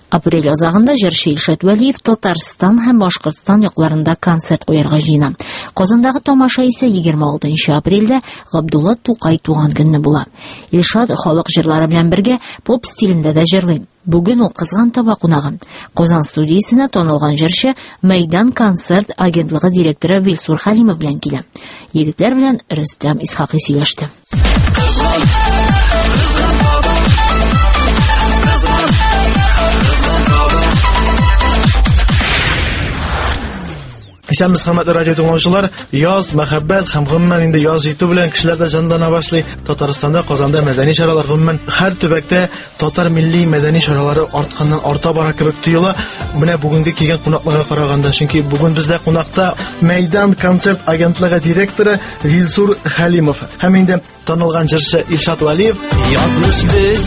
Апрель азагында җырчы Илшат Вәлиев Татарстан һәм Башкортстан якларында концерт куярга җыена. Казандагы тамаша исә 26 апрельдә Габдулла Тукай туган көнне була. Илшат халык җырлары белән бергә поп стилендә дә җырлый. Бүген ул кызган таба кунагы. Казан студиясенә танылган җырчы Мәйдан концерт агентлыгы директоры Вилсур Хәлимов белән килә. Егетләр белән Рөстәм Исхакый сөйләште. Исәнбез, хөрмәтле радио тыңлаучылар, яз, мәхәббәт һәм гомумән инде яз җитү белән кешеләр дә җанлана башлый. Татарстанда, Казанда мәдәни чаралар гомумән һәр төбәктә татар милли мәдәни чаралары арта бара кебек тоела. Менә бүгенге килгән кунакларга караганда, чөнки бүген бездә кунакта Мәйдан концерт агентлыгы директоры Вилсур Хәлимов һәм инде танылган җырчы Илшат Вәлиев. Язмыш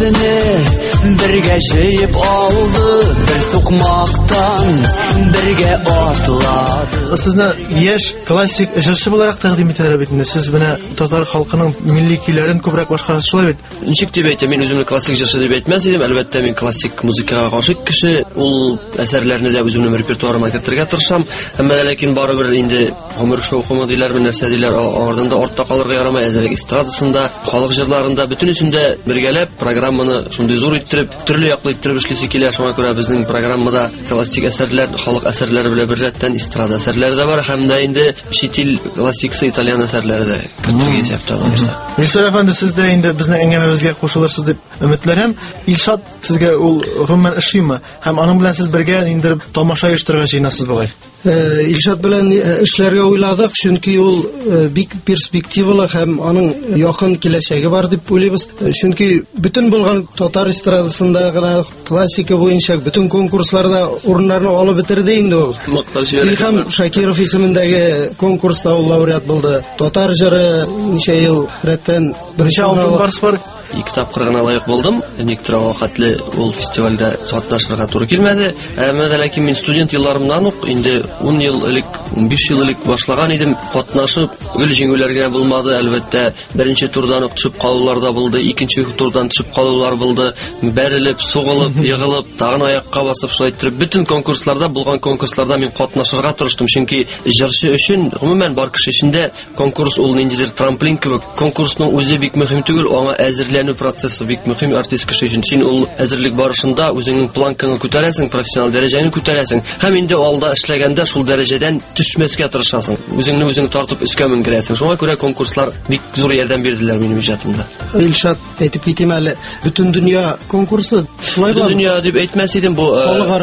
безне бергә җыеп алды, бер тукмактан бергә атлады. Сезне яшь классик җырчы буларак тәкъдим итәләр бит инде. Сез менә татар халкының милли көйләрен күбрәк башкарасыз шулай бит? Ничек дип әйтәм, мин үземне классик җырчы дип әйтмәс идем. Әлбәттә, мин классик музыкага гашык кеше. Ул әсәрләрне дә үземнең репертуарыма кертергә тырышам. Әмма ләкин барыбер инде гомер шаукымы диләр, нәрсә диләр, ардында артта калырга ярамый. Әзерлек эстрадасында, халык җырларында бөтенесендә бергәләп программаны шундый зур иттереп, төрле яклы иттереп эшлисе килә. Шуңа күрә безнең программада классик әсәрләр, халык әсәрләре белән берлектән эстрада әсәрләре дә бар, һәм дә инде чит классиксы итальян әсәрләре дә кертергә исәптә алырса. Вилсур әфәнде, сез дә инде безнең әңгәмәбезгә кушылырсыз дип өметләрем. Илшат сезгә ул гомумән ошыймы? Һәм аның белән сез бергә инде тамаша оештырырга җыенасыз бугай. Илшат белән эшләргә уйладык, чөнки ул бик перспективалы һәм аның якын киләчәге бар дип уйлыйбыз. Чөнки бөтен булган татар эстрадасында гына классика буенча бөтен конкурсларда урыннарны алып бетерде инде ул. Илхам Шакиров исемендәге конкурста ул лауреат булды. Татар җыры ничә ел рәттән беренче бар. 2 тапкыр гына лайык булдым. Никтер вакытлы ул фестивальдә катнашырга туры килмәде. Әмма ләкин мин студент елларымнан ук инде 10 ел элек, 15 ел элек башлаган идем. Катнашып, гөл җиңүләргә булмады. Әлбәттә, беренче турдан ук төшеп калулар да булды, икенче турдан төшеп калулар булды. Бәрелеп, сугылып, егылып, тагын аякка басып шулай итеп бөтен конкурсларда булган конкурсларда мин катнашырга тырыштым. Чөнки җырчы өчен, гомумән бар кеше өчен конкурс ул ниндидер трамплин кебек. Конкурсның үзе бик мөһим түгел, аңа әзерләнү процессы бик мөһим артист кеше өчен. Син ул әзерлек барышында үзеңнең планкаңны күтәрәсең, профессиональ дәрәҗәне күтәрәсең. Һәм инде алда эшләгәндә шул дәрәҗәдән төшмәскә тырышасың. Үзеңне тартып өскә менгерәсең. Шуңа күрә конкурслар бик зур ярдәм бирделәр минем иҗатымда. Илшат әйтеп китим әле, бөтен дөнья конкурсы шулай бар. Бөтен дөнья дип әйтмәс идем, бу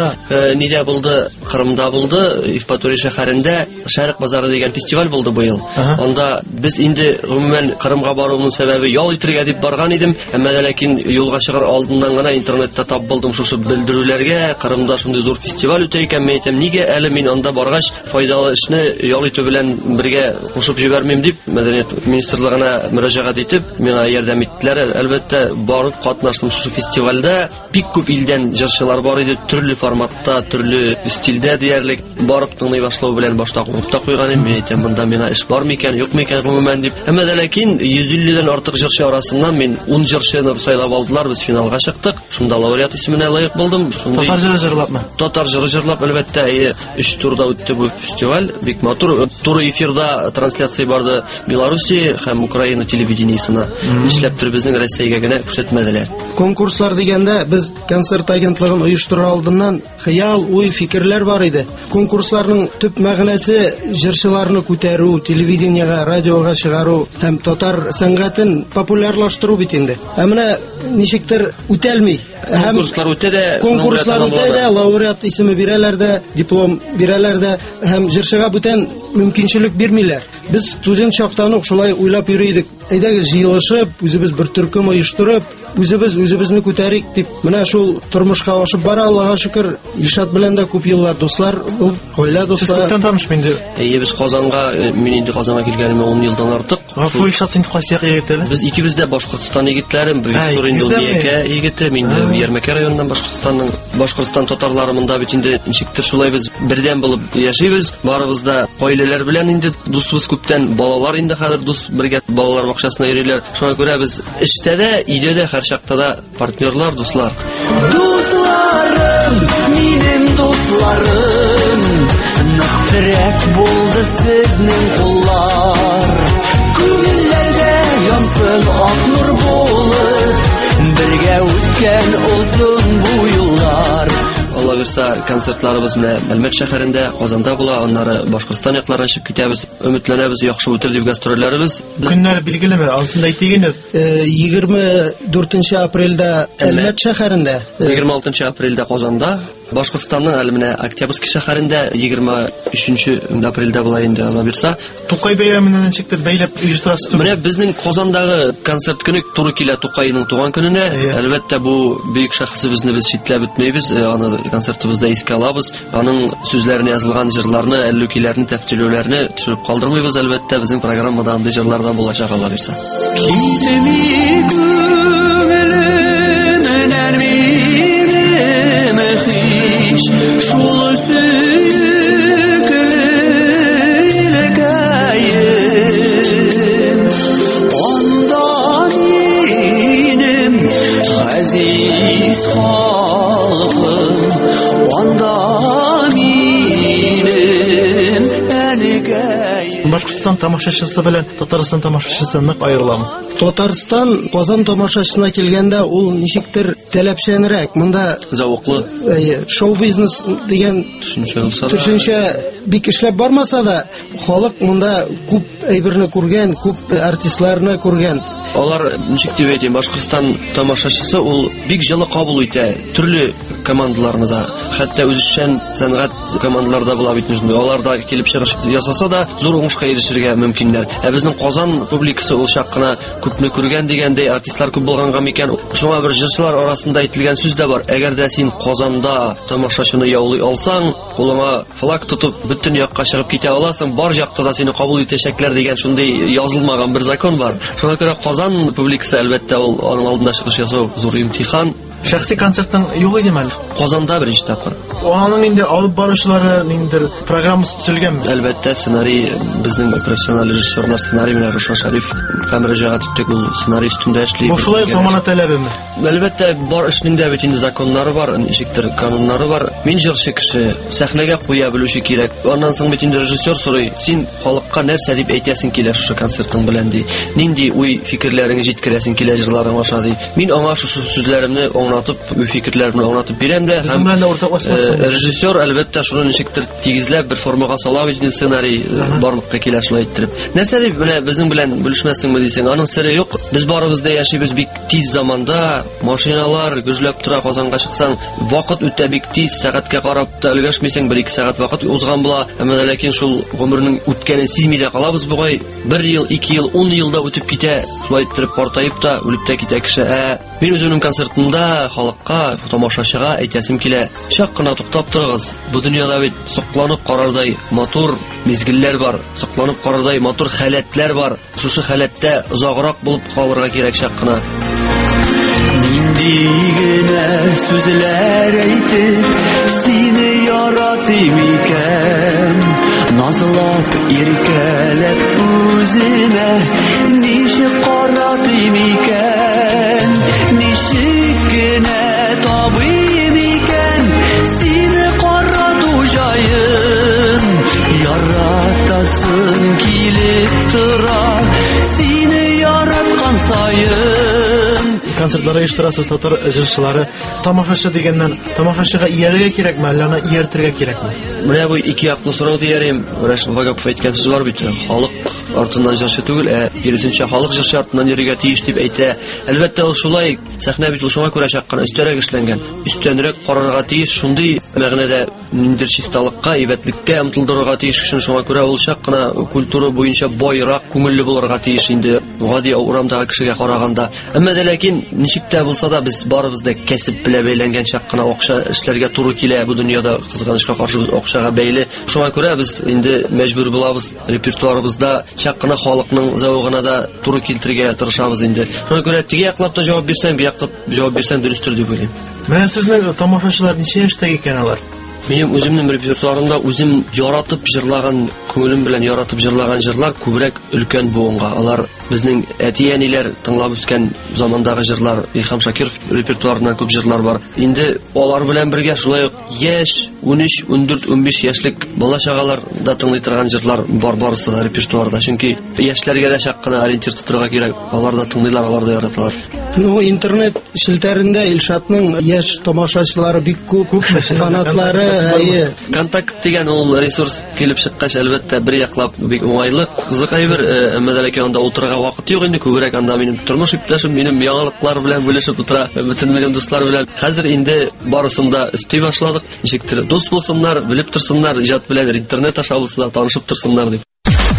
нидә булды? Кырымда булды, Евпатория шәһәрендә Шәрык базары дигән фестиваль булды бу ел. Анда без инде гомумән Кырымга баруымның сәбәбе ял итәргә дип барган идем. Әмма ләкин юлга чыгар алдыннан гына интернетта тап булдым шушы белдерүләргә. Кырымда шундый зур фестиваль үтә икән, мен әйтәм, нигә әле мин анда баргач файдалы эшне ял итү белән бергә кушып җибәрмим дип Мәдәният министрлыгына мөрәҗәгать итеп, миңа ярдәм иттеләр. Әлбәттә, барып катнаштым шушы фестивальдә. Бик күп илдән җырчылар бар иде, төрле форматта, төрле стильдә диярлек. Барып тыңлый башлау белән башта куркып та куйган идем. Мен әйтәм, монда миңа эш бар микән, юк микән гомумән дип. Әмма ләкин 150дән артык җырчы арасыннан мин 10 җырчыны сайлап алдылар, без финалга чыктык. Шунда лауреат исеменә лаек булдым. Татар җыры җырлапмы? Татар җыры җырлап, әлбәттә, 3 турда үтте бу фестиваль. Бик матур. Туры эфирда трансляция барды Беларуси һәм Украина телевидениесына. Эшләптер безнең Россиягә генә күрсәтмәделәр. Конкурслар дигәндә без концерт агентлыгын оештыра алдыннан хыял, уй, фикерләр бар иде. Конкурсларның төп мәгънәсе җырчыларны күтәрү, телевидениегә, радиога чыгару һәм татар сәнгатен популярлаштыру бит инде. Менә ничектер үтәлми. Конкурслар үтә дә, лауреат исеме бирәләр дә, диплом бирәләр дә, һәм җырчыга бүтән мөмкинчелек бирмиләр. Без студент чактан ук шулай уйлап йөридек. Әйдәгез җыелышып, үзебез бер төркем оештырып, үзебезне күтәрик дип. Менә шул тормышка ашып бара, Аллаһка шөкер. Илшат белән дә күп еллар дуслар, гаилә дуслары. Күптән танышмы инде? Без Казанга, мин инде Казанга килгәнемә 10 елдан артык. Гафу, Илшат инде кайсы егетләре? Без икебез дә Башкортстан егетләре, Виктор Индулбекә егете, мин Ярмәкә районыннан Башкортстан татарлары монда бит инде ничектер шулай без бердән булып яшибез. Барыбыз да гаиләләр белән инде дусыбыз күптән, балалар инде хәзер дус бергә балалар бакчасына йөриләр. Шуңа күрә без эштә дә, өйдә дә, һәр чакта да партнерлар, дуслар. Дусларым буенча концертларыбыз менә Әлмәт шәһәрендә, Казанда була, аннары Башкортстан якларына чыгып китәбез. Өметләнәбез, яхшы үтер дип гастрольләребез. Көннәр билгелеме? Алсын да әйтик инде. 24 апрельдә Әлмәт шәһәрендә, 26 апрельдә Казанда, Башкортстанның әле менә Октябрьский шәһәрендә 23 апрельдә була инде Алла бирса. Тукай бәйрәменнән чиктә бәйләп оештырасыз. Менә безнең Казандагы концерт көне туры килә Тукайның туган көненә. Әлбәттә бу бөек шәхесебезне без читләп бетмәйбез. Аны концертыбызда искә алабыз. Аның сүзләренә язылган җырларны, әллүкиләрне, тәфсирләүләрне төшереп калдырмыйбыз. Әлбәттә безнең программада андый җырларда булачак Алла бирса. Шул сөйкелегәем анда минем газиз халкым анда минем әнигәем. Башкортстан тамашачысы белән Татарстан тамашачысы нык аерыламы? Татарстан Казан тамашачысына килгәндә ул ничектер таләпчәнрәк. Монда Зауыклы шоу-бизнес дигән төшенчә бик эшләп бармаса да, халык монда күп әйберне күргән, күп артистларны күргән. Алар ничек дип әйтим, Башкортстан тамашачысы ул бик җылы кабул итә төрле командаларны да, хәтта үзешчән сәнгать командаларда була бит инде. Алар да килеп чыгыш ясаса да зур уңышка ирешергә мөмкиннәр. Безнең Казан публикасы ул чак кына күпне күргән дигәндәй артистлар күп булганга микән. Шуңа бер җырчылар арасында әйтелгән сүз дә бар. Әгәр дә син Казанда тамашачыны яулый алсаң, кулыңа флаг тотып бөтен якка чыгып китә аласың, бар якта да сине кабул итәчәкләр дигән шундый язылмаган бер закон бар. Шуңа күрә Казан публикасы әлбәттә ул аның алдында чыгыш ясау зур имтихан. Шәхси концерттан юк идеме әле? Казанда беренче тапкыр. Аның инде алып баручылары ниндер программасы төзелгәнме? Әлбәттә сценарий безнең профессиональ режиссерлар сценарий менә Рушан Шариф һәм Рәҗәгать иттек ул сценарий өстендә эшли. Бу шулай замана таләбеме? Әлбәттә бар эшнең дә бит инде законнары бар, ничектер кануннары бар. Мин җырчы кеше, сәхнәгә куя белүче кирәк. Аннан соң бит инде режиссер сорый, син халыкка нәрсә дип әйтәсең килә шушы концертың белән ди. Нинди уй фикерләреңне җиткерәсең килә җырларың аша ди. Мин аңа шушы сүзләремне аңлатып, уй фикерләрне аңлатып бирәм дә, һәм режиссер әлбәттә шуны ничектер тигезләп бер формага сала бит инде сценарий барлыкка килә шулай иттереп. Нәрсә дип менә безнең белән белешмәсеңме дисең, аның сыры юк. Без барыбыз да яшибез бик тиз заманда, машиналар гөжләп тора, Казанга чыксаң, вакыт үтә бик тиз, сәгатькә карап та өлгәшмисең, 1-2 сәгать вакыт узган була. Әмма ләкин шул гомернең үткәнен сизми дә калабыз бугай. 1 ел, 2 ел, 10 елда үтеп китә, шулай иттереп картаеп та үлеп тә китә кеше. Мин үземнең концертымда халыкка, тамашачыга әйтәсем килә, чак кына туктап торыгыз. Бу дөньяда бит сокланып карардай матур мизгелләр бар, сокланып карардай матур халәтләр бар. Шушы халәттә озаграк булып калырга кирәк чак кына. Нинди генә сүзләр әйтеп сине яратыйм икән, назлап иркәләп үземә ничек каратыйм икән, ничек генә табыйм икән сине карату җайын, яратасым килеп тора сине яраткан сайын. Концертлар оештырасыз, татар җырчылары. Тамашачы дигәннән, тамашачыга иярергә кирәкме, әллә аны ияртергә кирәкме? Менә бу ике яклы сорау диярем. Рәшит Вагапов әйткән сүз бар бит. Халык артыннан җырчы түгел, киресенчә халык җырчы артыннан йөрергә тиеш дип әйтә. Әлбәттә ул шулай. Сәхнә бит ул шуңа күрә чаккан, өстәрәк эшләнгән. Өстәнрәк карарга тиеш, шундый мәгънәдә ниндер чисталыкка, әйбәтлеккә омтылдырырга тиеш кешене. Шуңа күрә ул чак кына культура буенча байрак, күңелле булырга тиеш инде гади урамдагы кешегә караганда. Әмма дә ләкин ничек тә булса да без барыбыз да кәсеп белән бәйләнгән чак кына акча эшләргә туры килә. Бу дөньяда кызганычка каршы акчага бәйле. Шуңа күрә без инде мәҗбүр булабыз репертуарыбызда чак кына халыкның зәвыгына да туры килтерергә тырышабыз инде. Шуңа күрә теге яклап та җавап бирсәң, бу яклап җавап бирсәң дөрестер дип уйлыйм. Менә сезнең тамашачылар ничә яшьтә икән алар? Минем үземнең репертуарымда үзем яратып җырлаган, күңелем белән яратып җырлаган җырлар күбрәк өлкән буынга. Алар безнең әти-әниләр тыңлап үскән замандагы җырлар, Илһам Шакиров репертуарында күп җырлар бар. Инде алар белән бергә шулай ук яшь, 13, 14, 15 яшьлек бала-чагалар да тыңлый торган җырлар бар, барысы да репертуарда. Чөнки яшьләргә дә чак кына ориентир тотырга кирәк. Алар да тыңлыйлар, алар да яраталар. Ну, интернет шелтәрендә Илшатның яшь тамашачылары бик күп, фанатлары. Контакт дигән ул ресурс килеп чыккач, әлбәттә, бер яклап бик уңайлы. Кызыкай бер, әмма дә ләкин анда утырырга вакыт юк инде, күбрәк анда минем тормыш иптәшем, минем яңалыклар белән бүлешеп утыра, бөтен минем дуслар белән. Хәзер инде барысында өсти башладык. Ничектер дус булсыннар, белеп торсыннар, иҗат белән интернет аша булсыннар, танышып торсыннар дип.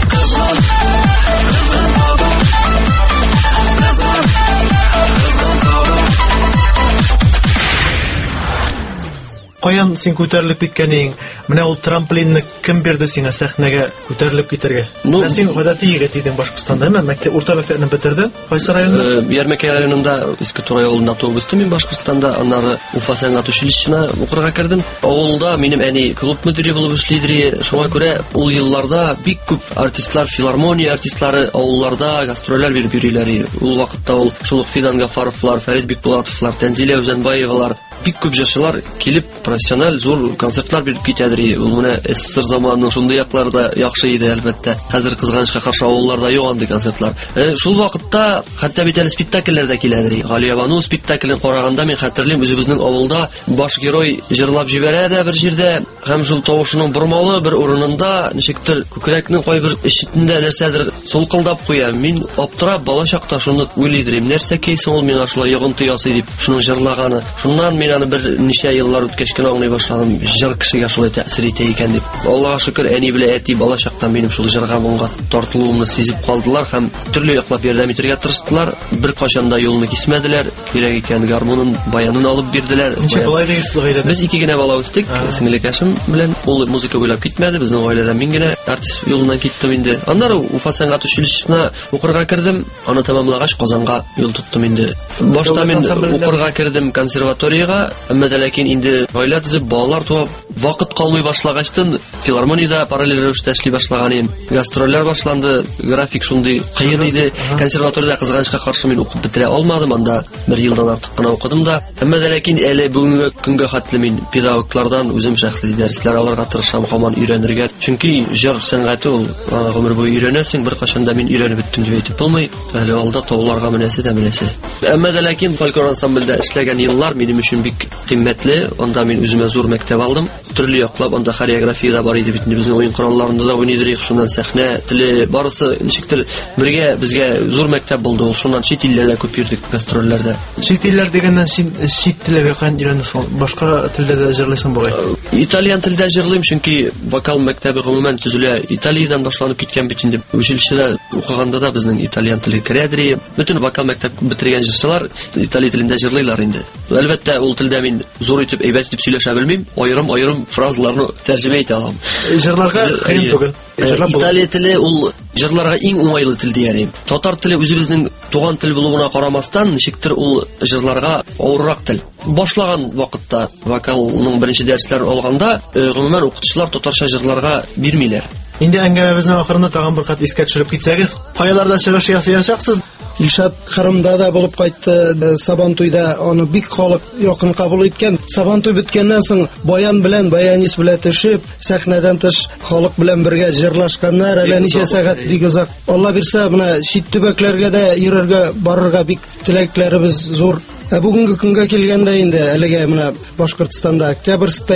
Каян син күтәрелеп киткәнең? Менә ул трамплинны кем бирде сиңа сәхнәгә күтәрелеп китәргә? Менә син гадәти егет идең Башкортстанда, мәктәп, урта мәктәпне бетердең. Кайсы районда? Ярмәкәй районында, Иске Тура авылында туып үстем мин Башкортстанда, аннары Уфа сәнгать училищесына укырга кирдем. Авылда минем әни клуб мөдире булып эшлидер. Шуңа күрә ул елларда бик күп артистлар, филармония артистлары авылларда гастрольләр биреп йөриләр. Ул вакытта ул шул Фидан Гафаровлар, Фәрит Бикбулатовлар, Тәнзилә Үзәнбаевалар бик күп җырчылар килеп профессиональ зур концертлар биреп китәдер. Ул менә СССР заманының шундый якларда яхшы иде, әлбәттә. Хәзер кызганычка каршы авылларда юк андый концертлар. Шул вакытта хәтта бит әле спектакльләр дә киләдер. Галиябану спектаклен караганда мин хәтерлим, үзебезнең авылда баш герой җырлап җибәрә дә бер җирдә, һәм шул тавышының бормалы бер урынында ничектер күкрәкнең кайбер ишетендә нәрсәдер солкылдап куя. Мин аптырап бала чакта шуны уйлыйдым. Нәрсә кейсен ул миңа шулай йогынты ясый дип, шуның җырлаганы. Шуннан мин аны бер ничә еллар үткәч кенә аңлый башладым. Җыр кешегә шулай тәэсир итә икән дип. Аллага шөкер, әни белән әти бала чактан минем шул җырга моңга тартылуымны сизеп калдылар һәм төрле яклап ярдәм итәргә тырыштылар. Бер качан да юлны кисмәделәр. Кирәк икән гармунын, баянын алып бирделәр. Ничә булай дигез гаиләдә? Без ике генә бала үстек. Сеңлекәшем белән ул музыка буйлап китмәде. Безнең гаиләдә мин генә артист юлына киттем инде. Аннары Уфа сәнгать училищесына укырга кирдем. Аны тәмамлагач Казанга юл тоттым инде. Башта мин укырга кирдем консерваториягә, әмма дә ләкин инде гаилә төзеп, балалар туып, вакыт калмый башлагачтын филармониядә параллель рәвештә эшли башлаган идем. Гастрольләр башланды, график шундый кыен иде. Консерваториядә кызганычка каршы мин укып бетерә алмадым, анда бер елдан артык кына укыдым да. Әмма дә ләкин әле бүгенге көнгә хәтле мин педагоглардан үзем шәхси дәресләр алырга тырышам, һаман өйрәнергә. Чөнки җыр сәнгате ул гомер буе өйрәнәсең, бер качан да мин өйрәнеп беттем дип әйтеп булмый. Әле алда тауларга менәсе дә менәсе. Әмма дә ләкин фольклор ансамбльдә эшләгән еллар минем өчен бик кыйммәтле. Анда мин үземә зур мәктәп алдым. Төрле яклап анда хореография да бар иде бит. Безнең уен коралларында да уйныйдык. Шуннан сәхнә теле барысы ничектер бергә безгә зур мәктәп булды. Ул шуннан чит илләрдә күп йөрдек гастрольләрдә. Чит илләр дигәннән син чит телләргә каян өйрәнәсең? Башка телдә дә җырлыйсың бугай? Итальян телдә җырлыйм, чөнки вокал мәктәбе гомумән төзелә. Италиядән башланып киткән бит инде. Училищеда укыганда да безнең итальян теле керәдер. Бөтен вокал мәктәп бетергән җырчылар итали телендә җырлыйлар инде. Әлбәттә, ул телдә мин зур итеп әйбәт итеп сөйләшә белмим, аерым фразаларны тәрҗемә итә алам. Җырларга кыен түгел. Итали теле ул җырларга иң уңайлы тел диярем. Татар теле үзебезнең туган тел булуына карамастан, ничектер ул җырларга авыррак тел. Башлаган вакытта вокалның беренче дәресләрен алганда, гомумән укытучылар татарча җырларга бирмиләр. Инде әңгәмәбезнең ахырында тагын бер кат искә төшереп китсәгез, каяларда чыгыш ясаячаксыз? Илшат Кырымда да булып кайтты, Сабантуйда аны бик халык якын кабул иткән. Сабантуй биткәннән соң баян белән, баянист белән төшеп, сәхнәдән тыш халык белән бергә җырлашканнар, әле ничә сәгать бик озак. Алла бирсә, менә чит төбәкләргә дә йөрергә, барырга бик теләкләребез зур. Бүгенге көнгә килгәндә инде әлегә менә Башкортстанда октябрьскта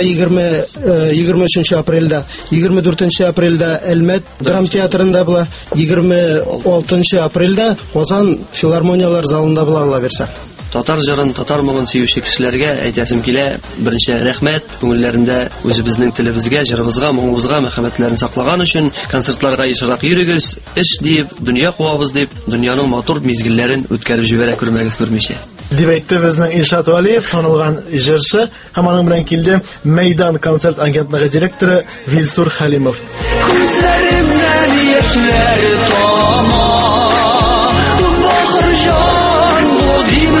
23 апрельдә, 24 апрельдә Әлмәт драм театрында була, 26 апрельдә Казан филармониялар залында була, Алла бирсә. Татар җырын, татар моңын сөюче кешеләргә әйтәсем килә. Беренче рәхмәт, күңелләрендә үзебезнең телебезгә, җырыбызга, моңыбызга мәхәббәтләрен саклаган өчен, концертларга ешрак йөрегез, эш дип, дөнья куабыз дип, дөньяның матур мизгелләрен үткәреп җибәрә күрмәгез күрмичә. Дип әйтте безнең Илшат Валиев, танылган җырчы, һәм аның белән килде Мәйдан концерт агентлыгы директоры Вилсур Хәлимов. Күзләремнән яшьләр тама, бахырҗан бу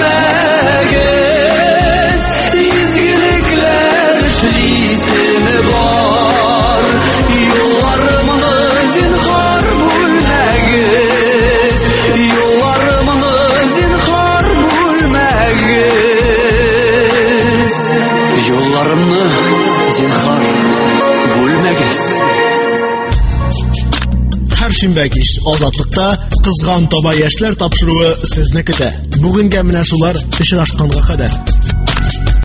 димәгез, изгелекләр эшлисен бар, юлларымны зинһар бүлмәгез, юлларымны зинһар бүлмәгез, юлларымны зинһар бүлмәгез. Дүшенбе кич Азатлыкта кызган таба яшьләр тапшыруы сезне көтә. Бүгенгә менә шулар очрашканга кадәр.